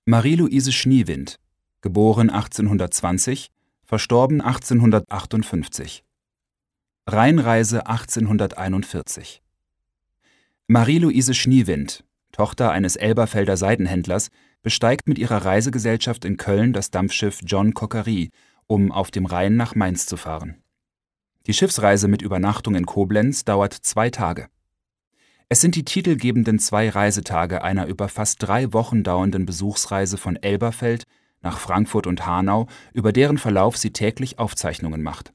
Marie-Louise Schniewind, geboren 1820, verstorben 1858. Rheinreise 1841. Marie-Louise Schniewind, Tochter eines Elberfelder Seidenhändlers, besteigt mit ihrer Reisegesellschaft in Köln das Dampfschiff John Coquerie, um auf dem Rhein nach Mainz zu fahren. Die Schiffsreise mit Übernachtung in Koblenz dauert 2 Tage. Es sind die titelgebenden 2 Reisetage einer über fast 3 Wochen dauernden Besuchsreise von Elberfeld nach Frankfurt und Hanau, über deren Verlauf sie täglich Aufzeichnungen macht.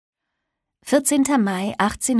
14. Mai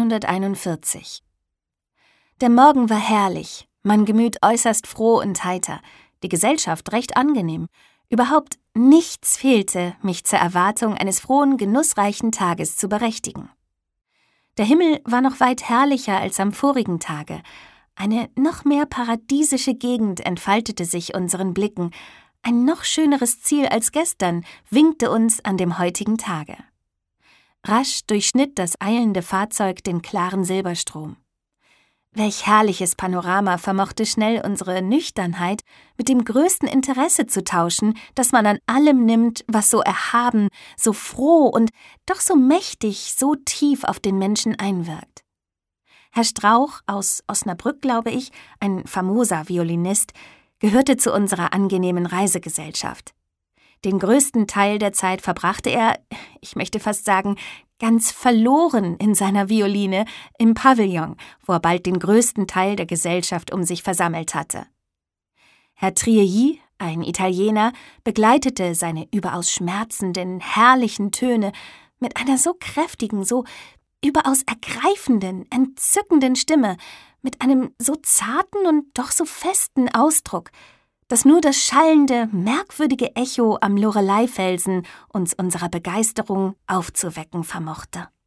1841. Der Morgen war herrlich, mein Gemüt äußerst froh und heiter, die Gesellschaft recht angenehm. Überhaupt nichts fehlte, mich zur Erwartung eines frohen, genussreichen Tages zu berechtigen. Der Himmel war noch weit herrlicher als am vorigen Tage. Eine noch mehr paradiesische Gegend entfaltete sich unseren Blicken. Ein noch schöneres Ziel als gestern winkte uns an dem heutigen Tage. Rasch durchschnitt das eilende Fahrzeug den klaren Silberstrom. Welch herrliches Panorama vermochte schnell unsere Nüchternheit mit dem größten Interesse zu tauschen, das man an allem nimmt, was so erhaben, so froh und doch so mächtig, so tief auf den Menschen einwirkt. Herr Strauch aus Osnabrück, glaube ich, ein famoser Violinist, gehörte zu unserer angenehmen Reisegesellschaft. Den größten Teil der Zeit verbrachte er, ich möchte fast sagen, ganz verloren in seiner Violine im Pavillon, wo er bald den größten Teil der Gesellschaft um sich versammelt hatte. Herr Triailly, ein Italiener, begleitete seine überaus schmerzenden, herrlichen Töne mit einer so kräftigen, so überaus ergreifenden, entzückenden Stimme, mit einem so zarten und doch so festen Ausdruck, dass nur das schallende, merkwürdige Echo am Loreleyfelsen uns unserer Begeisterung aufzuwecken vermochte.